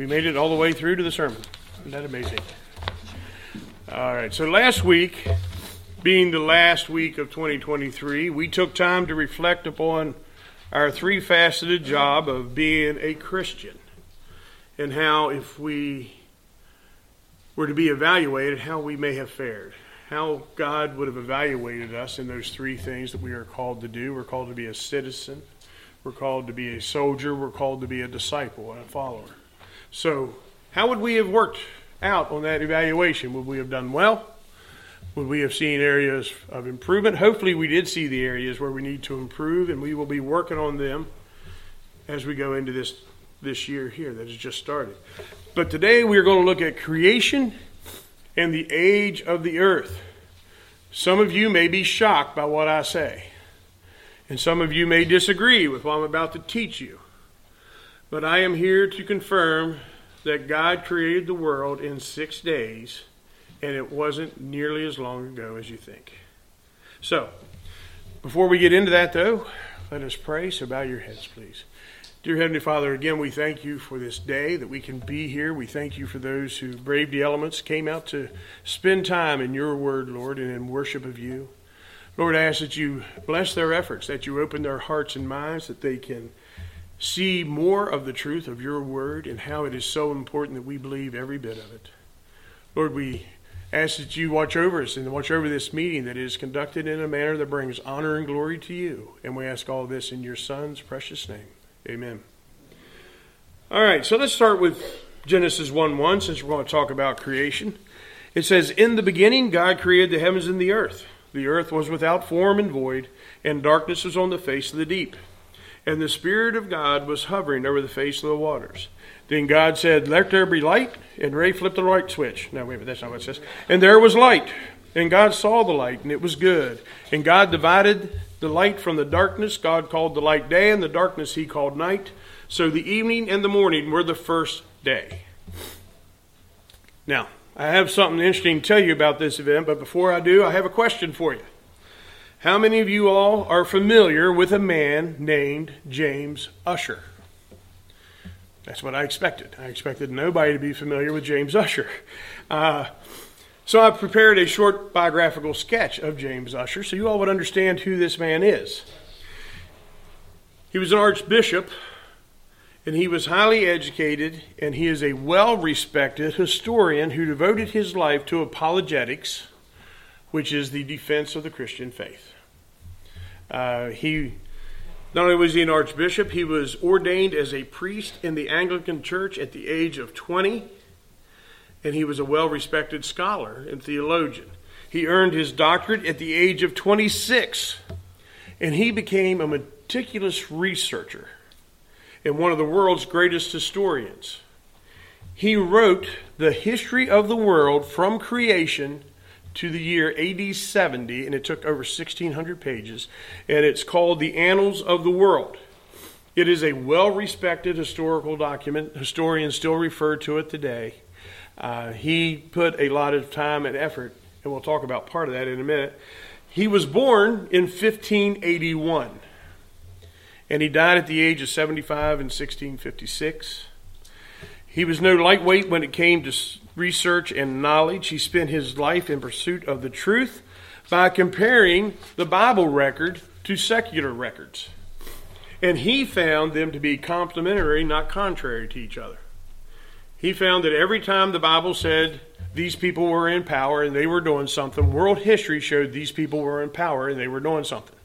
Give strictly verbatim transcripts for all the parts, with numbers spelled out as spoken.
We made it all the way through to the sermon. Isn't that amazing? All right, so last week, being the last week of twenty twenty-three, we took time to reflect upon our three-faceted job of being a Christian, and how if we were to be evaluated, how we may have fared, how God would have evaluated us in those three things that we are called to do. We're called to be a citizen, we're called to be a soldier, we're called to be a disciple and a follower. So how would we have worked out on that evaluation? Would we have done well? Would we have seen areas of improvement? Hopefully we did see the areas where we need to improve, and we will be working on them as we go into this, this year here that has just started. But today we are going to look at creation and the age of the earth. Some of you may be shocked by what I say, and some of you may disagree with what I'm about to teach you. But I am here to confirm that God created the world in six days, and it wasn't nearly as long ago as you think. So, before we get into that though, let us pray. So bow your heads, please. Dear Heavenly Father, again, we thank you for this day that we can be here. We thank you for those who braved the elements, came out to spend time in your word, Lord, and in worship of you. Lord, I ask that you bless their efforts, that you open their hearts and minds, that they can see more of the truth of your word and how it is so important that we believe every bit of it. Lord, we ask that you watch over us and watch over this meeting that is conducted in a manner that brings honor and glory to you. And we ask all this in your Son's precious name. Amen. All right, so let's start with Genesis one one, since we're going to talk about creation. It says, "In the beginning God created the heavens and the earth. The earth was without form and void, and darkness was on the face of the deep. And the Spirit of God was hovering over the face of the waters. Then God said, 'Let there be light,' and Ray flipped the light switch." No, wait a minute, that's not what it says. "And there was light. And God saw the light, and it was good. And God divided the light from the darkness. God called the light day, and the darkness he called night. So the evening and the morning were the first day." Now, I have something interesting to tell you about this event, but before I do, I have a question for you. How many of you all are familiar with a man named James Ussher? That's what I expected. I expected nobody to be familiar with James Ussher. Uh, so I prepared a short biographical sketch of James Ussher so you all would understand who this man is. He was an archbishop, and he was highly educated, and he is a well-respected historian who devoted his life to apologetics, which is the defense of the Christian faith. Uh, he not only was he an archbishop, he was ordained as a priest in the Anglican Church at the age of twenty, and he was a well-respected scholar and theologian. He earned his doctorate at the age of twenty-six, and he became a meticulous researcher and one of the world's greatest historians. He wrote the history of the world from creation to the year A D seventy, and it took over sixteen hundred pages, and it's called The Annals of the World. It is a well-respected historical document. Historians still refer to it today. Uh, he put a lot of time and effort, and we'll talk about part of that in a minute. He was born in fifteen eighty-one, and he died at the age of seventy-five in sixteen fifty-six. He was no lightweight when it came to research and knowledge. He spent his life in pursuit of the truth by comparing the Bible record to secular records. And he found them to be complementary, not contrary to each other. He found that every time the Bible said these people were in power and they were doing something, world history showed these people were in power and they were doing something.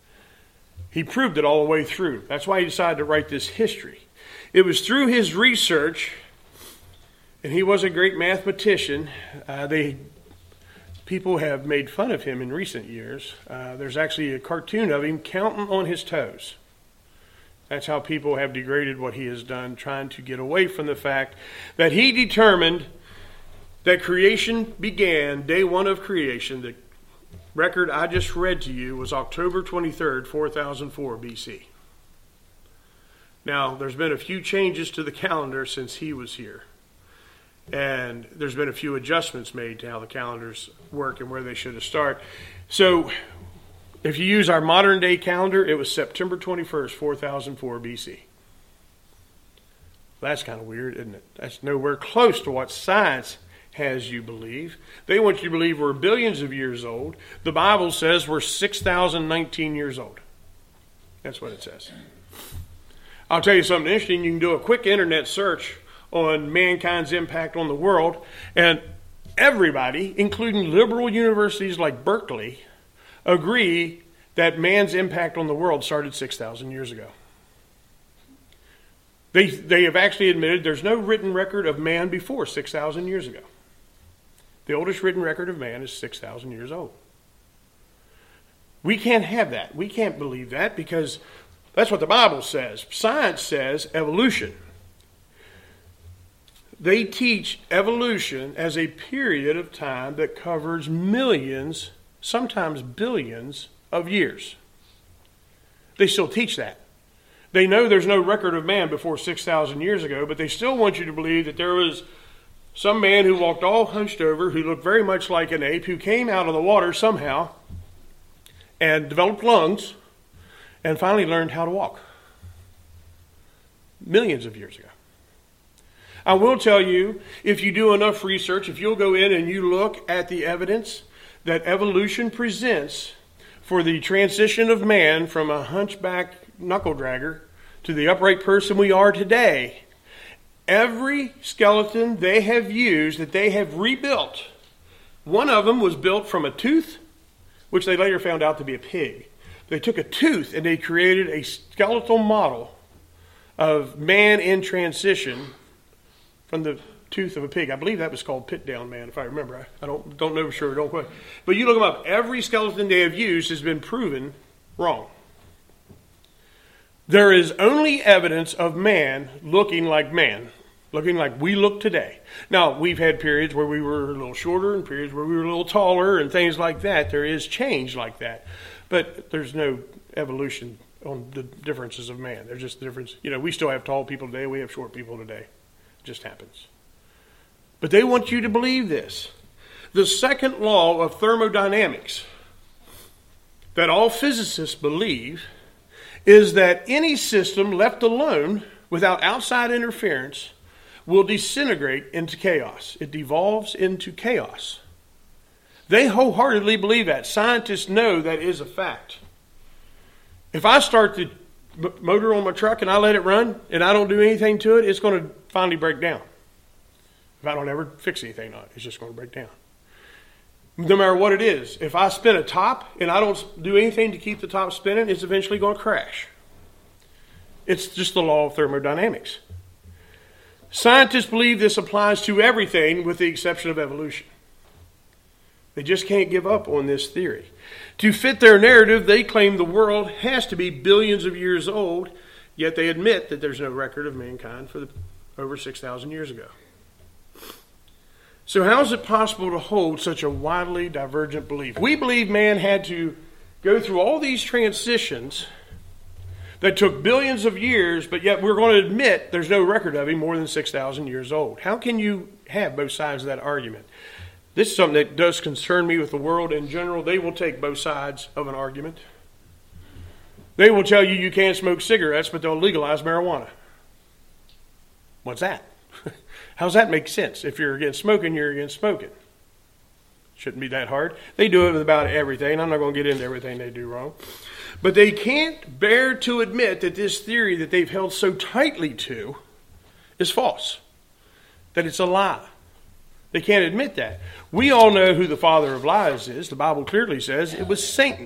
He proved it all the way through. That's why he decided to write this history. It was through his research, and he was a great mathematician. Uh, they people have made fun of him in recent years. Uh, there's actually a cartoon of him counting on his toes. That's how people have degraded what he has done, trying to get away from the fact that he determined that creation began, day one of creation. The record I just read to you was October twenty-third, four thousand four B C. Now, there's been a few changes to the calendar since he was here. And there's been a few adjustments made to how the calendars work and where they should have started. So, if you use our modern day calendar, it was September twenty-first, four thousand four B C. That's kind of weird, isn't it? That's nowhere close to what science has you believe. They want you to believe we're billions of years old. The Bible says we're six thousand nineteen years old. That's what it says. I'll tell you something interesting. You can do a quick internet search on mankind's impact on the world, and everybody, including liberal universities like Berkeley, agree that man's impact on the world started six thousand years ago. They, they have actually admitted there's no written record of man before six thousand years ago. The oldest written record of man is six thousand years old. We can't have that. We can't believe that because that's what the Bible says. Science says evolution. They teach evolution as a period of time that covers millions, sometimes billions of years. They still teach that. They know there's no record of man before six thousand years ago, but they still want you to believe that there was some man who walked all hunched over, who looked very much like an ape, who came out of the water somehow and developed lungs and finally learned how to walk. Millions of years ago. I will tell you, if you do enough research, if you'll go in and you look at the evidence that evolution presents for the transition of man from a hunchback knuckle dragger to the upright person we are today, every skeleton they have used that they have rebuilt, one of them was built from a tooth, which they later found out to be a pig. They took a tooth and they created a skeletal model of man in transition from the tooth of a pig. I believe that was called Pit Down Man, if I remember. I, I don't don't know for sure, don't quite. But you look them up. Every skeleton they have used has been proven wrong. There is only evidence of man looking like man, looking like we look today. Now, we've had periods where we were a little shorter and periods where we were a little taller and things like that. There is change like that. But there's no evolution on the differences of man. There's just the difference. You know, we still have tall people today. We have short people today. It just happens. But they want you to believe this. The second law of thermodynamics that all physicists believe is that any system left alone without outside interference will disintegrate into chaos. It devolves into chaos. They wholeheartedly believe that. Scientists know that is a fact. If I start the motor on my truck and I let it run and I don't do anything to it, it's going to finally break down. If I don't ever fix anything on it, it's just going to break down. No matter what it is. If I spin a top and I don't do anything to keep the top spinning, it's eventually going to crash. It's just the law of thermodynamics. Scientists believe this applies to everything with the exception of evolution. They just can't give up on this theory. To fit their narrative, they claim the world has to be billions of years old, yet they admit that there's no record of mankind for the, over six thousand years ago. So how is it possible to hold such a widely divergent belief? We believe man had to go through all these transitions that took billions of years, but yet we're going to admit there's no record of him more than six thousand years old. How can you have both sides of that argument? This is something that does concern me with the world in general. They will take both sides of an argument. They will tell you you can't smoke cigarettes, but they'll legalize marijuana. What's that? How does that make sense? If you're against smoking, you're against smoking. Shouldn't be that hard. They do it with about everything. I'm not going to get into everything they do wrong. But they can't bear to admit that this theory that they've held so tightly to is false. That it's a lie. They can't admit that. We all know who the father of lies is. The Bible clearly says it was Satan.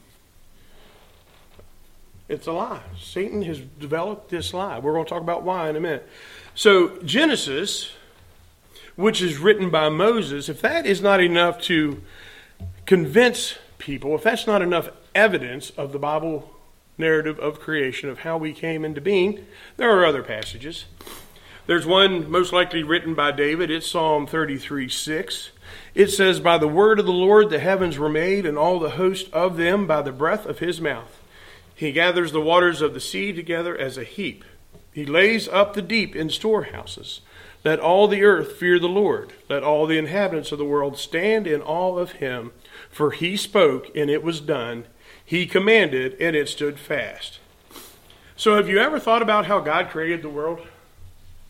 It's a lie. Satan has developed this lie. We're going to talk about why in a minute. So Genesis, which is written by Moses, if that is not enough to convince people, if that's not enough evidence of the Bible narrative of creation, of how we came into being, there are other passages. There's one most likely written by David. It's Psalm thirty-three six. It says, "By the word of the Lord the heavens were made, and all the host of them by the breath of his mouth. He gathers the waters of the sea together as a heap. He lays up the deep in storehouses. Let all the earth fear the Lord. Let all the inhabitants of the world stand in awe of him. For he spoke, and it was done. He commanded, and it stood fast." So have you ever thought about how God created the world?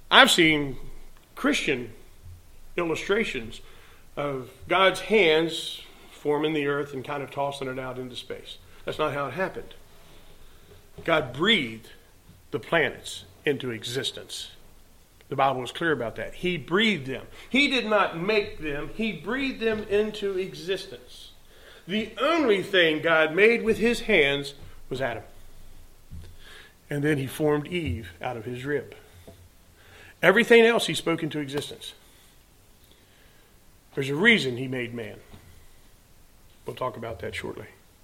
I've seen Christian illustrations of God's hands forming the earth and kind of tossing it out into space. That's not how it happened. God breathed the planets into existence. The Bible is clear about that. He breathed them. He did not make them. He breathed them into existence. The only thing God made with his hands was Adam. And then he formed Eve out of his rib. Everything else he spoke into existence. There's a reason he made man. We'll talk about that shortly.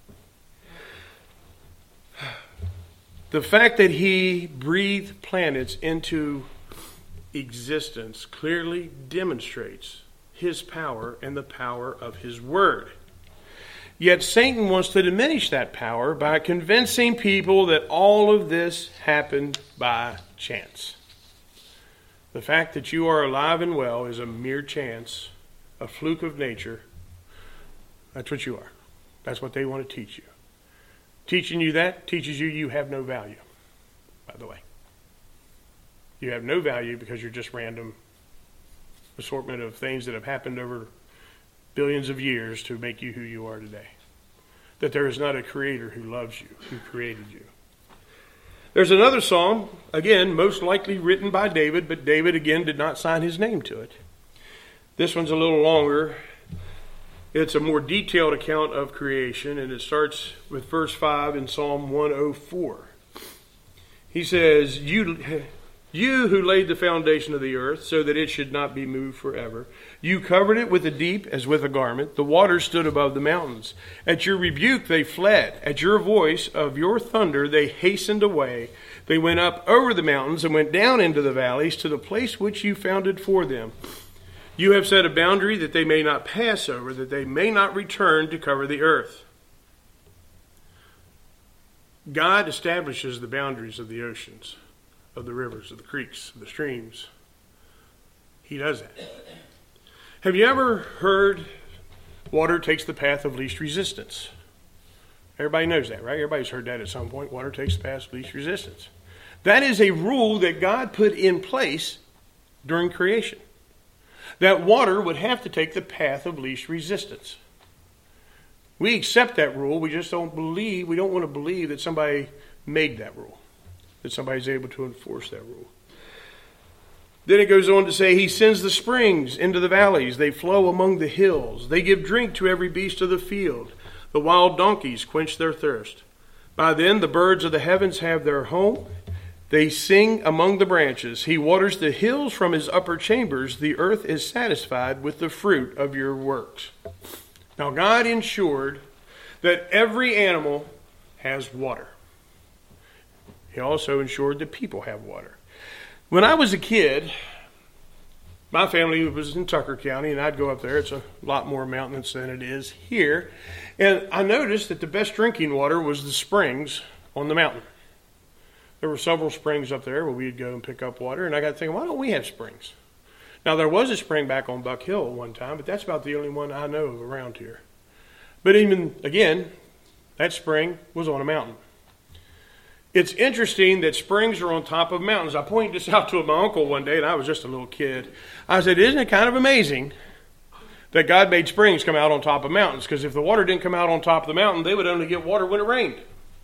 The fact that he breathed planets into existence clearly demonstrates his power and the power of his word. Yet Satan wants to diminish that power by convincing people that all of this happened by chance. The fact that you are alive and well is a mere chance, a fluke of nature. That's what you are. That's what they want to teach you. Teaching you that teaches you you have no value, by the way. You have no value because you're just random assortment of things that have happened over billions of years to make you who you are today. That there is not a creator who loves you, who created you. There's another psalm, again, most likely written by David, but David, again, did not sign his name to it. This one's a little longer. It's a more detailed account of creation, and it starts with verse five in Psalm one oh four. He says, You, you who laid the foundation of the earth so that it should not be moved forever. You covered it with the deep as with a garment. The waters stood above the mountains. At your rebuke they fled. At your voice of your thunder they hastened away. They went up over the mountains and went down into the valleys to the place which you founded for them. You have set a boundary that they may not pass over, that they may not return to cover the earth. God establishes the boundaries of the oceans, of the rivers, of the creeks, of the streams. He does that. Have you ever heard water takes the path of least resistance? Everybody knows that, right? Everybody's heard that at some point. Water takes the path of least resistance. That is a rule that God put in place during creation. That water would have to take the path of least resistance. We accept that rule. We just don't believe, we don't want to believe that somebody made that rule, that somebody's able to enforce that rule. Then it goes on to say, he sends the springs into the valleys. They flow among the hills. They give drink to every beast of the field. The wild donkeys quench their thirst. By then the birds of the heavens have their home. They sing among the branches. He waters the hills from his upper chambers. The earth is satisfied with the fruit of your works. Now God ensured that every animal has water. He also ensured that people have water. When I was a kid, my family was in Tucker County, and I'd go up there. It's a lot more mountainous than it is here. And I noticed that the best drinking water was the springs on the mountain. There were several springs up there where we'd go and pick up water, and I got thinking, why don't we have springs? Now, there was a spring back on Buck Hill at one time, but that's about the only one I know of around here. But even, again, that spring was on a mountain. It's interesting that springs are on top of mountains. I pointed this out to my uncle one day, and I was just a little kid. I said, isn't it kind of amazing that God made springs come out on top of mountains? Because if the water didn't come out on top of the mountain, they would only get water when it rained.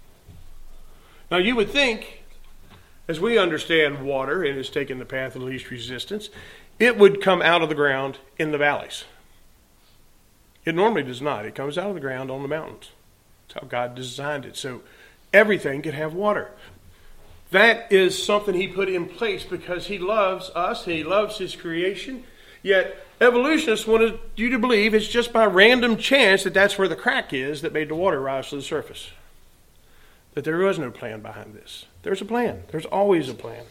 Now, you would think, as we understand water, and it's taken the path of least resistance, it would come out of the ground in the valleys. It normally does not. It comes out of the ground on the mountains. That's how God designed it. So everything can have water. That is something he put in place because he loves us. He loves his creation. Yet evolutionists wanted you to believe it's just by random chance that that's where the crack is that made the water rise to the surface. That there was no plan behind this. There's a plan. There's always a plan.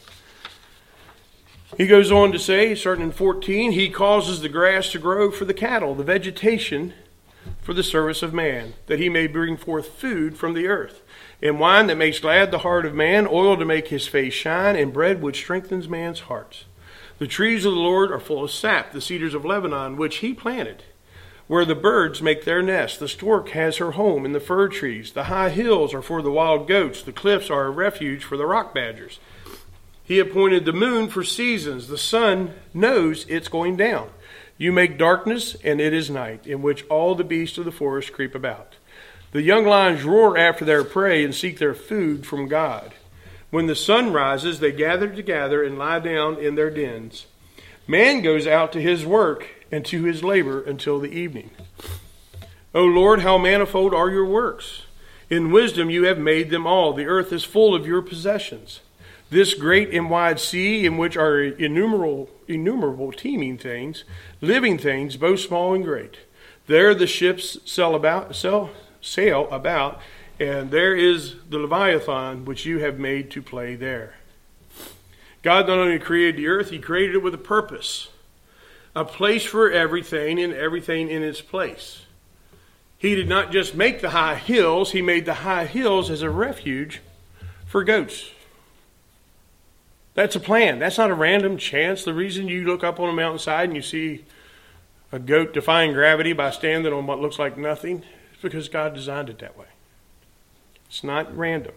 He goes on to say, starting in fourteen, he causes the grass to grow for the cattle, the vegetation for the service of man, that he may bring forth food from the earth, and wine that makes glad the heart of man, oil to make his face shine, and bread which strengthens man's hearts. The trees of the Lord are full of sap, the cedars of Lebanon, which he planted, where the birds make their nests. The stork has her home in the fir trees. The high hills are for the wild goats. The cliffs are a refuge for the rock badgers. He appointed the moon for seasons. The sun knows it's going down. You make darkness, and it is night, in which all the beasts of the forest creep about. The young lions roar after their prey and seek their food from God. When the sun rises, they gather together and lie down in their dens. Man goes out to his work and to his labor until the evening. O Lord, how manifold are your works! In wisdom you have made them all. The earth is full of your possessions. This great and wide sea, in which are innumerable, innumerable teeming things, living things, both small and great. There the ships sail about, sail, sail about, and there is the Leviathan, which you have made to play there. God not only created the earth, he created it with a purpose, a place for everything and everything in its place. He did not just make the high hills, he made the high hills as a refuge for goats. That's a plan. That's not a random chance. The reason you look up on a mountainside and you see a goat defying gravity by standing on what looks like nothing is because God designed it that way. It's not random.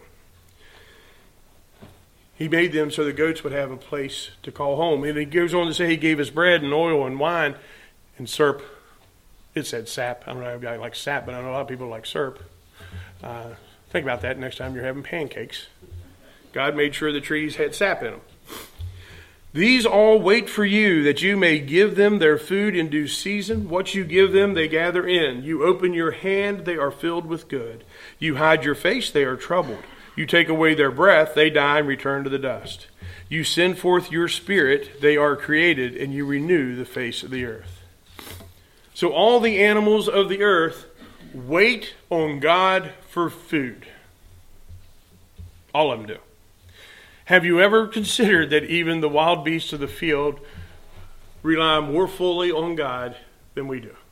He made them so the goats would have a place to call home. And he goes on to say he gave us bread and oil and wine and syrup. It said sap. I don't know if I like sap, but I know a lot of people like syrup. Uh, think about that next time you're having pancakes. God made sure the trees had sap in them. These all wait for you, that you may give them their food in due season. What you give them, they gather in. You open your hand, they are filled with good. You hide your face, they are troubled. You take away their breath, they die and return to the dust. You send forth your spirit, they are created, and you renew the face of the earth. So all the animals of the earth wait on God for food. All of them do. Have you ever considered that even the wild beasts of the field rely more fully on God than we do?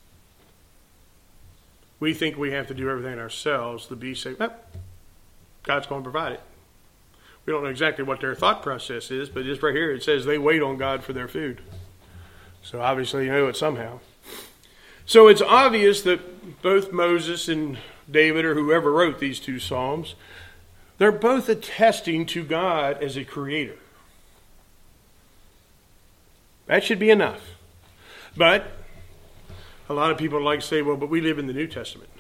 We think we have to do everything ourselves. The beasts say, well, God's going to provide it. We don't know exactly what their thought process is, but just right here it says they wait on God for their food. So obviously you know it somehow. So it's obvious that both Moses and David, or whoever wrote these two Psalms, they're both attesting to God as a creator. That should be enough. But a lot of people like to say, well, but we live in the New Testament.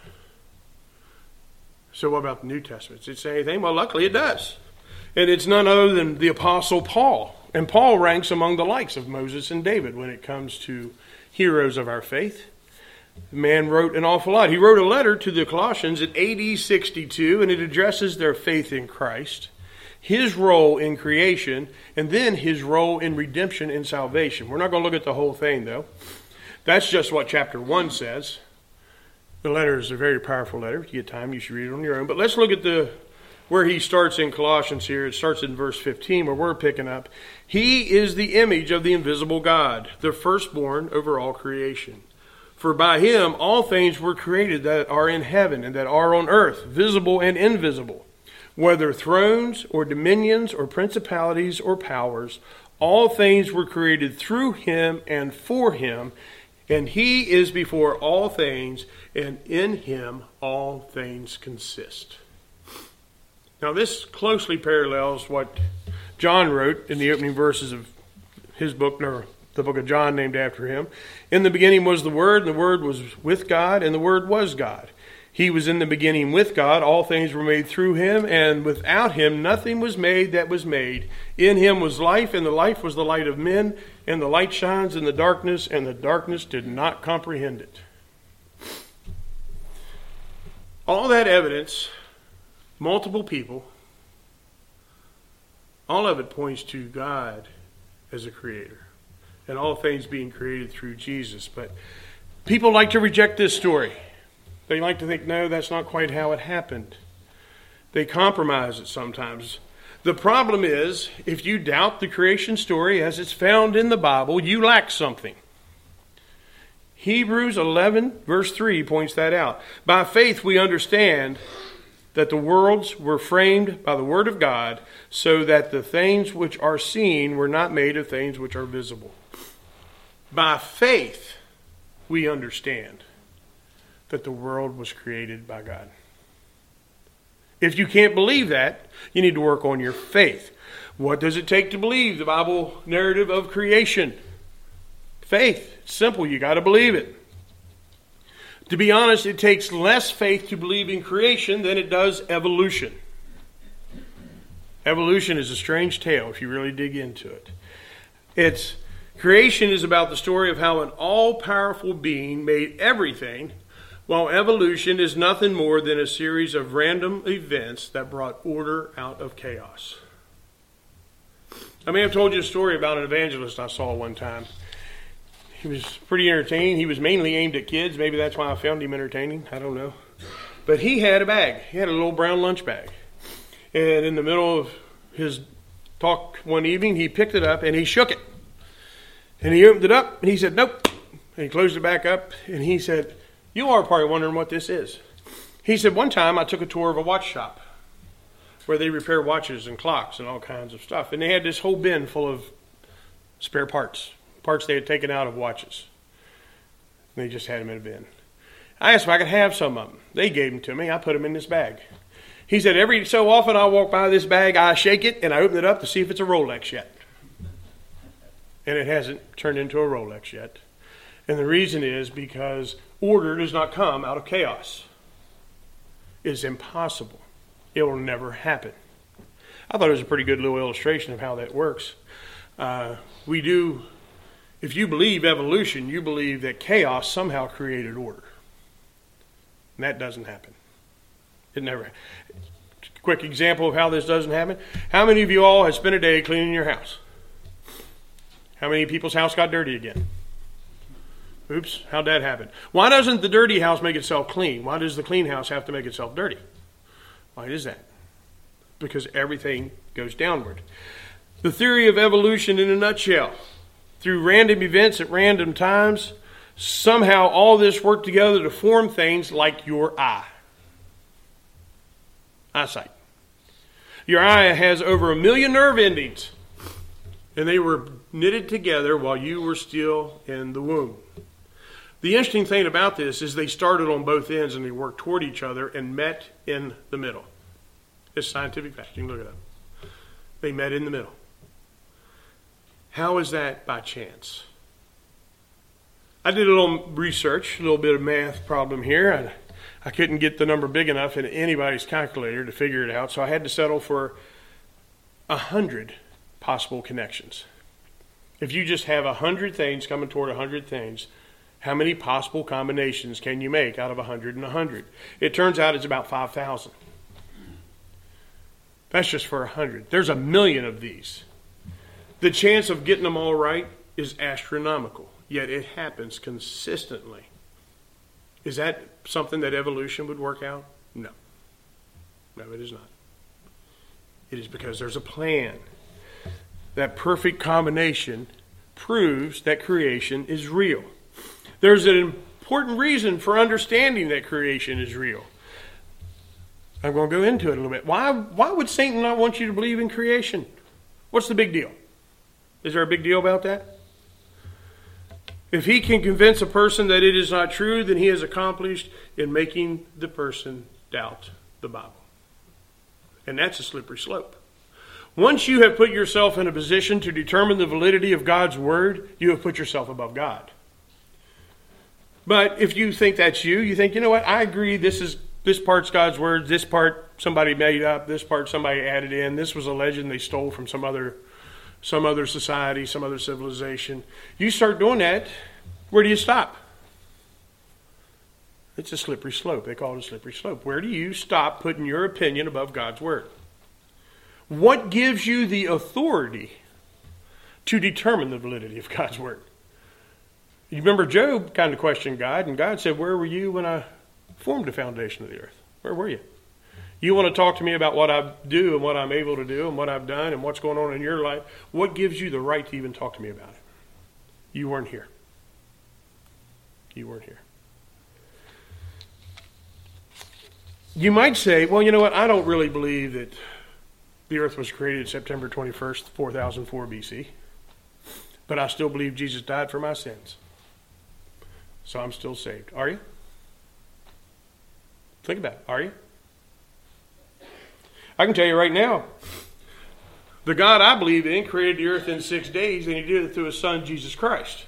So what about the New Testament? Does it say anything? Well, luckily it does. And it's none other than the Apostle Paul. And Paul ranks among the likes of Moses and David when it comes to heroes of our faith. The man wrote an awful lot. He wrote a letter to the Colossians in A D sixty-two, and it addresses their faith in Christ, his role in creation, and then his role in redemption and salvation. We're not going to look at the whole thing, though. That's just what chapter one says. The letter is a very powerful letter. If you get time, you should read it on your own. But let's look at the where he starts in Colossians here. It starts in verse fifteen, where we're picking up. He is the image of the invisible God, the firstborn over all creation. For by him all things were created that are in heaven and that are on earth, visible and invisible. Whether thrones or dominions or principalities or powers, all things were created through him and for him. And he is before all things, and in him all things consist. Now this closely parallels what John wrote in the opening verses of his book, no, the book of John named after him. In the beginning was the Word, and the Word was with God, and the Word was God. He was in the beginning with God. All things were made through him, and without him nothing was made that was made. In him was life, and the life was the light of men, and the light shines in the darkness, and the darkness did not comprehend it. All that evidence, multiple people, all of it points to God as a creator, and all things being created through Jesus. But people like to reject this story. They like to think, no, that's not quite how it happened. They compromise it sometimes. The problem is, if you doubt the creation story as it's found in the Bible, you lack something. Hebrews eleven, verse three points that out. By faith we understand that the worlds were framed by the word of God, so that the things which are seen were not made of things which are visible. By faith we understand that the world was created by God. If you can't believe that, you need to work on your faith. What does it take to believe the Bible narrative of creation? Faith. It's simple. You got to believe it. To be honest, it takes less faith to believe in creation than it does evolution. Evolution is a strange tale if you really dig into it. It's creation is about the story of how an all-powerful being made everything, while evolution is nothing more than a series of random events that brought order out of chaos. I may have told you a story about an evangelist I saw one time. He was pretty entertaining. He was mainly aimed at kids. Maybe that's why I found him entertaining. I don't know. But he had a bag. He had a little brown lunch bag. And in the middle of his talk one evening, he picked it up and he shook it. And he opened it up and he said, nope. And he closed it back up and he said, you are probably wondering what this is. He said, one time I took a tour of a watch shop where they repair watches and clocks and all kinds of stuff. And they had this whole bin full of spare parts, parts they had taken out of watches. And they just had them in a bin. I asked if I could have some of them. They gave them to me. I put them in this bag. He said, every so often I walk by this bag, I shake it, and I open it up to see if it's a Rolex yet. And it hasn't turned into a Rolex yet. And the reason is because order does not come out of chaos. It's impossible. It will never happen. I thought it was a pretty good little illustration of how that works. Uh, we do, if you believe evolution, you believe that chaos somehow created order. And that doesn't happen. It never. Quick example of how this doesn't happen. How many of you all have spent a day cleaning your house? How many people's house got dirty again? Oops, how'd that happen? Why doesn't the dirty house make itself clean? Why does the clean house have to make itself dirty? Why is that? Because everything goes downward. The theory of evolution in a nutshell. Through random events at random times, somehow all this worked together to form things like your eye. Eyesight. Your eye has over a million nerve endings, and they were knitted together while you were still in the womb. The interesting thing about this is they started on both ends and they worked toward each other and met in the middle. It's scientific fact. You can look it up. They met in the middle. How is that by chance? I did a little research, a little bit of math problem here. I, I couldn't get the number big enough in anybody's calculator to figure it out, so I had to settle for a hundred possible connections. If you just have a hundred things coming toward a hundred things, how many possible combinations can you make out of a hundred and a hundred? It turns out it's about five thousand. That's just for a hundred. There's a million of these. The chance of getting them all right is astronomical, yet it happens consistently. Is that something that evolution would work out? No. No, it is not. It is because there's a plan. That perfect combination proves that creation is real. There's an important reason for understanding that creation is real. I'm going to go into it a little bit. Why, why would Satan not want you to believe in creation? What's the big deal? Is there a big deal about that? If he can convince a person that it is not true, then he has accomplished in making the person doubt the Bible. And that's a slippery slope. Once you have put yourself in a position to determine the validity of God's word, you have put yourself above God. But if you think that's you, you think, you know what, I agree, this is this part's God's word, this part somebody made up, this part somebody added in, this was a legend they stole from some other some other society, some other civilization. You start doing that, where do you stop? It's a slippery slope. They call it a slippery slope. Where do you stop putting your opinion above God's word? What gives you the authority to determine the validity of God's word? You remember Job kind of questioned God, and God said, where were you when I formed the foundation of the earth? Where were you? You want to talk to me about what I do and what I'm able to do and what I've done and what's going on in your life? What gives you the right to even talk to me about it? You weren't here. You weren't here. You might say, well, you know what? I don't really believe that the earth was created September twenty-first, four thousand four B C. But I still believe Jesus died for my sins. So I'm still saved. Are you? Think about it. Are you? I can tell you right now, The God I believe in created the earth in six days, and he did it through his son, Jesus Christ.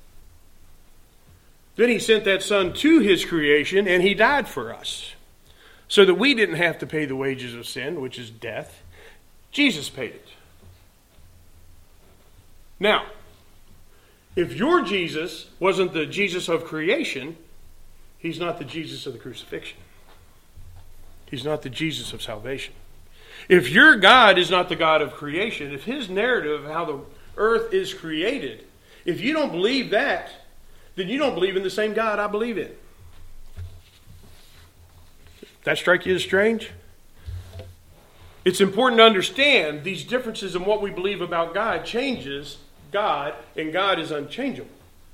Then he sent that son to his creation, and he died for us, so that we didn't have to pay the wages of sin, which is death. Jesus paid it. Now, if your Jesus wasn't the Jesus of creation, he's not the Jesus of the crucifixion. He's not the Jesus of salvation. If your God is not the God of creation, if his narrative of how the earth is created, if you don't believe that, then you don't believe in the same God I believe in. That strike you as strange? It's important to understand these differences in what we believe about God changes God, and God is unchangeable.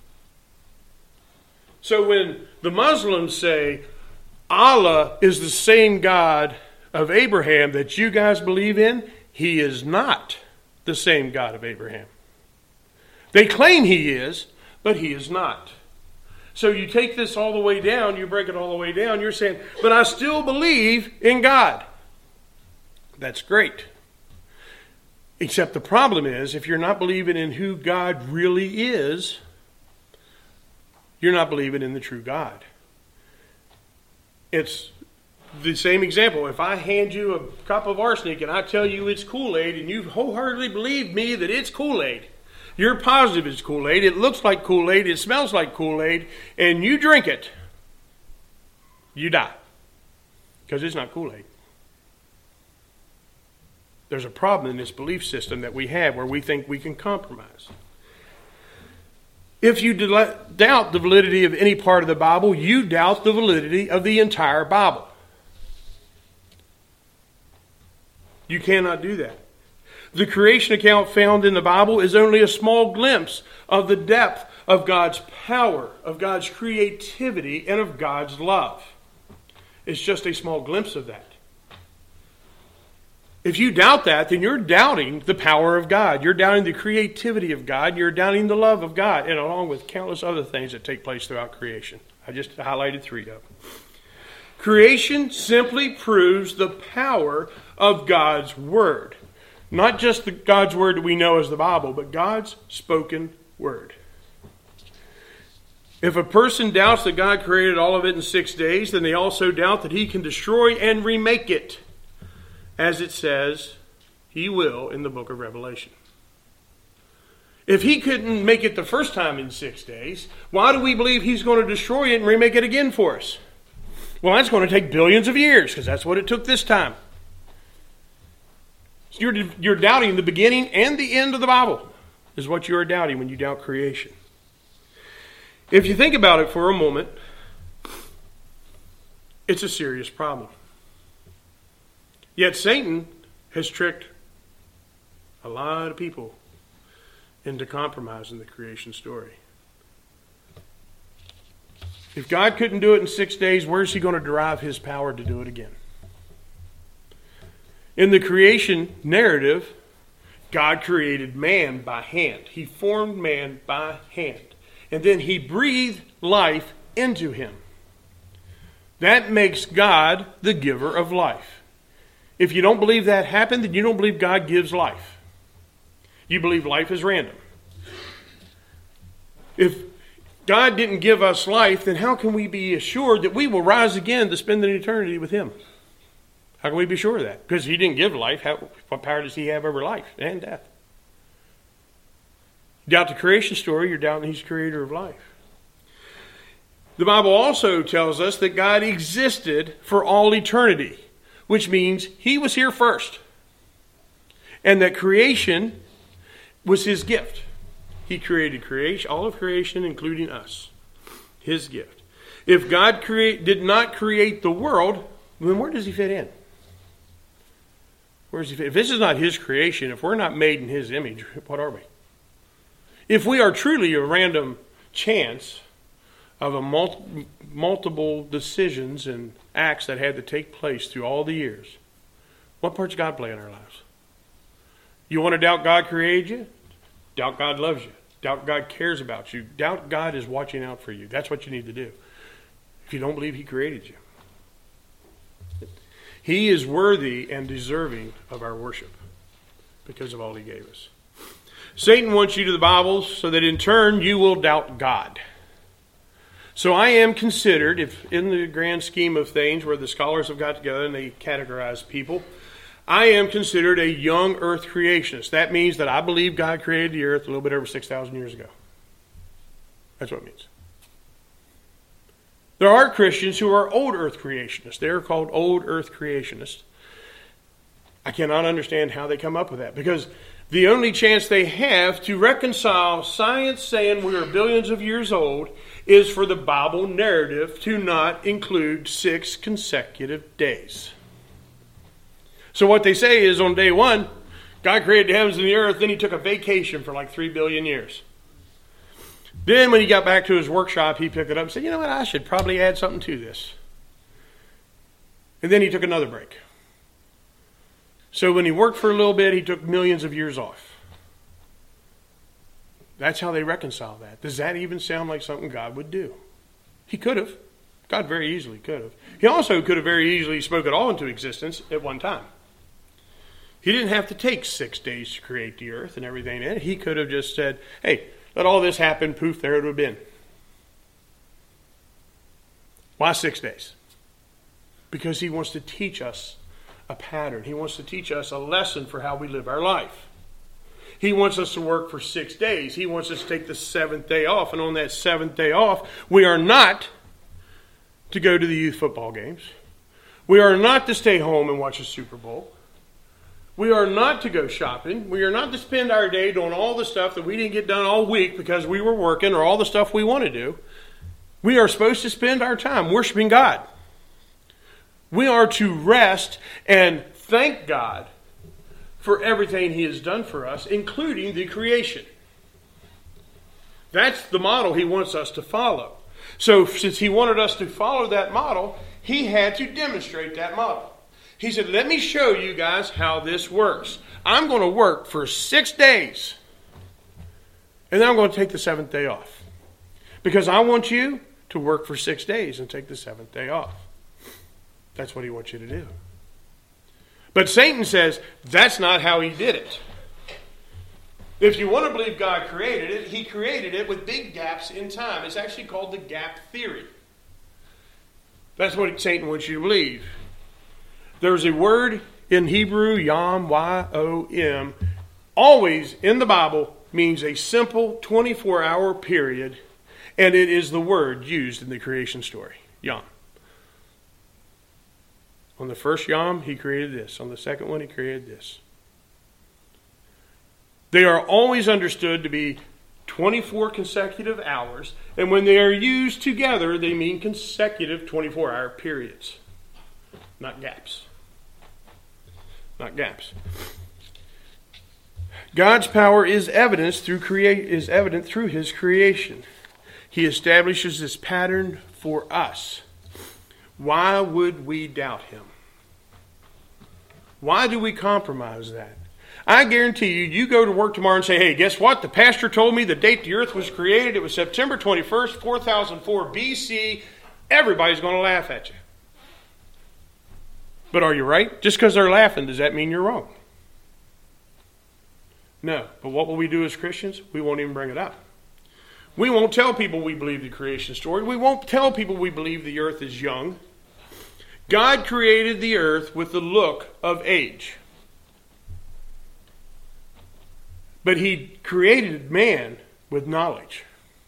So when the Muslims say Allah is the same God of Abraham that you guys believe in, he is not the same God of Abraham. They claim he is, but he is not. So you take this all the way down, you break it all the way down, you're saying, but I still believe in God. That's great. Except the problem is, if you're not believing in who God really is, you're not believing in the true God. It's the same example. If I hand you a cup of arsenic and I tell you it's Kool-Aid and you wholeheartedly believe me that it's Kool-Aid, you're positive it's Kool-Aid, it looks like Kool-Aid, it smells like Kool-Aid, and you drink it, you die. Because it's not Kool-Aid. There's a problem in this belief system that we have where we think we can compromise. If you doubt the validity of any part of the Bible, you doubt the validity of the entire Bible. You cannot do that. The creation account found in the Bible is only a small glimpse of the depth of God's power, of God's creativity, and of God's love. It's just a small glimpse of that. If you doubt that, then you're doubting the power of God. You're doubting the creativity of God. You're doubting the love of God, and along with countless other things that take place throughout creation. I just highlighted three of them. Creation simply proves the power of God's Word. Not just the God's Word that we know as the Bible, but God's spoken Word. If a person doubts that God created all of it in six days, then they also doubt that he can destroy and remake it, as it says he will in the book of Revelation. If he couldn't make it the first time in six days, why do we believe he's going to destroy it and remake it again for us? Well, that's going to take billions of years, because that's what it took this time. So you're, you're doubting the beginning and the end of the Bible, is what you are doubting when you doubt creation. If you think about it for a moment, it's a serious problem. Yet Satan has tricked a lot of people into compromising the creation story. If God couldn't do it in six days, where's he going to derive his power to do it again? In the creation narrative, God created man by hand. He formed man by hand. And then he breathed life into him. That makes God the giver of life. If you don't believe that happened, then you don't believe God gives life. You believe life is random. If God didn't give us life, then how can we be assured that we will rise again to spend an eternity with him? How can we be sure of that? Because he didn't give life. How, what power does he have over life and death? You doubt the creation story, you're doubting he's creator of life. The Bible also tells us that God existed for all eternity, which means he was here first. And that creation was his gift. He created creation, all of creation, including us. His gift. If God create, did not create the world, then where does he fit in? Where does he fit? If this is not his creation, if we're not made in his image, what are we? If we are truly a random chance of a multi, multiple decisions and acts that had to take place through all the years, what part does God play in our lives? You want to doubt God created you? Doubt God loves you. Doubt God cares about you. Doubt God is watching out for you. That's what you need to do. If you don't believe he created you. He is worthy and deserving of our worship. because of all he gave us. Satan wants you to the Bible so that in turn you will doubt God. So I am considered, if in the grand scheme of things where the scholars have got together and they categorize people, I am considered a young earth creationist. That means that I believe God created the earth a little bit over six thousand years ago. That's what it means. There are Christians who are old earth creationists. They are called old earth creationists. I cannot understand how they come up with that, because the only chance they have to reconcile science saying we are billions of years old is for the Bible narrative to not include six consecutive days. So what they say is on day one, God created the heavens and the earth, then he took a vacation for like three billion years. Then when he got back to his workshop, he picked it up and said, you know what, I should probably add something to this. And then he took another break. So when he worked for a little bit, he took millions of years off. That's how they reconcile that. Does that even sound like something God would do? He could have. God very easily could have. He also could have very easily spoke it all into existence at one time. He didn't have to take six days to create the earth and everything in it. He could have just said, hey, let all this happen, poof, there it would have been. Why six days? Because he wants to teach us a pattern. He wants to teach us a lesson for how we live our life. He wants us to work for six days. He wants us to take the seventh day off. And on that seventh day off, we are not to go to the youth football games. We are not to stay home and watch a Super Bowl. We are not to go shopping. We are not to spend our day doing all the stuff that we didn't get done all week because we were working, or all the stuff we want to do. We are supposed to spend our time worshiping God. We are to rest and thank God for everything he has done for us, including the creation. That's the model he wants us to follow. So since he wanted us to follow that model, he had to demonstrate that model. He said, let me show you guys how this works. I'm going to work for six days. And then I'm going to take the seventh day off. Because I want you to work for six days and take the seventh day off. That's what he wants you to do. But Satan says that's not how he did it. If you want to believe God created it, he created it with big gaps in time. It's actually called the gap theory. That's what Satan wants you to believe. There's a word in Hebrew, yom, Y O M, always in the Bible means a simple twenty-four hour period, and it is the word used in the creation story, yom. On the first yom, he created this. On the second one, he created this. They are always understood to be twenty-four consecutive hours, and when they are used together, they mean consecutive twenty-four hour periods, not gaps. Not gaps. God's power is evidenced through create is evident through his creation. He establishes this pattern for us. Why would we doubt him? Why do we compromise that? I guarantee you, you go to work tomorrow and say, hey, guess what? The pastor told me the date the earth was created. It was September twenty-first, four thousand four B C. Everybody's going to laugh at you. But are you right? Just because they're laughing, does that mean you're wrong? No. But what will we do as Christians? We won't even bring it up. We won't tell people we believe the creation story. We won't tell people we believe the earth is young. God created the earth with the look of age. But he created man with knowledge.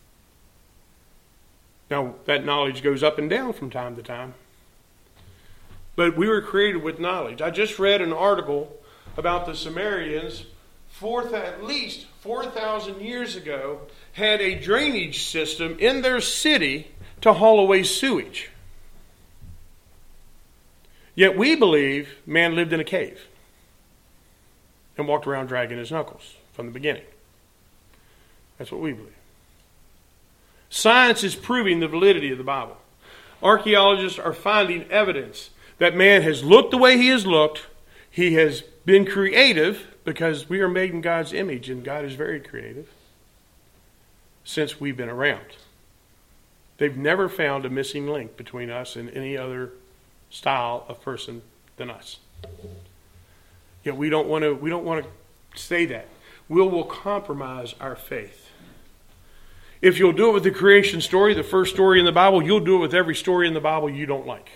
Now, that knowledge goes up and down from time to time. But we were created with knowledge. I just read an article about the Sumerians, four, at least four thousand years ago, had a drainage system in their city to haul away sewage. Yet we believe man lived in a cave and walked around dragging his knuckles from the beginning. That's what we believe. Science is proving the validity of the Bible. Archaeologists are finding evidence that man has looked the way he has looked. He has been creative because we are made in God's image, and God is very creative since we've been around. They've never found a missing link between us and any other style of person than us. Yet we don't want to we don't want to say that. Will will compromise our faith. If you'll do it with the creation story, the first story in the Bible, you'll do it with every story in the Bible you don't like.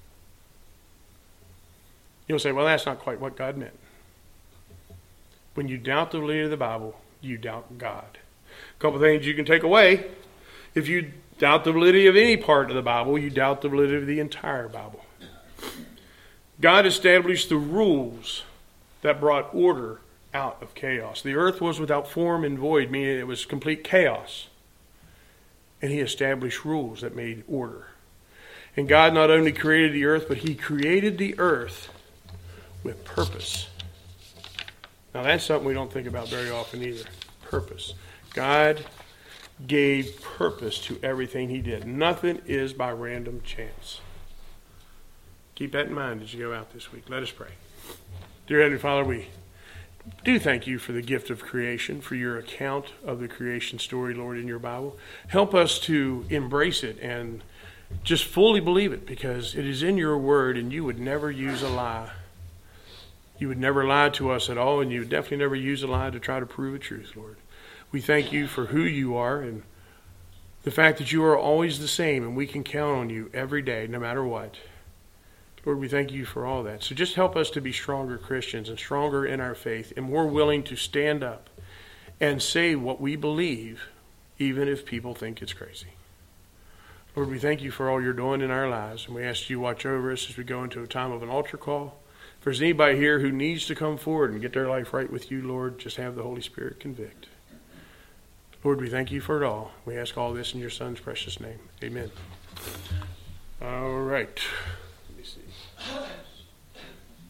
You'll say, well, that's not quite what God meant. When you doubt the validity of the Bible, you doubt God. A couple of things you can take away. If you doubt the validity of any part of the Bible, you doubt the validity of the entire Bible. God established the rules that brought order out of chaos. The earth was without form and void, meaning it was complete chaos. And he established rules that made order. And God not only created the earth, but he created the earth with purpose. Now that's something we don't think about very often either. Purpose. God gave purpose to everything he did. Nothing is by random chance. Keep that in mind as you go out this week. Let us pray. Dear Heavenly Father, we do thank you for the gift of creation, for your account of the creation story, Lord, in your Bible. Help us to embrace it and just fully believe it, because it is in your word and you would never use a lie. You would never lie to us at all, and you would definitely never use a lie to try to prove a truth, Lord. We thank you for who you are and the fact that you are always the same, and we can count on you every day, no matter what. Lord, we thank you for all that. So just help us to be stronger Christians and stronger in our faith and more willing to stand up and say what we believe, even if people think it's crazy. Lord, we thank you for all you're doing in our lives, and we ask you to watch over us as we go into a time of an altar call. If there's anybody here who needs to come forward and get their life right with you, Lord, just have the Holy Spirit convict. Lord, we thank you for it all. We ask all this in your Son's precious name. Amen. All right.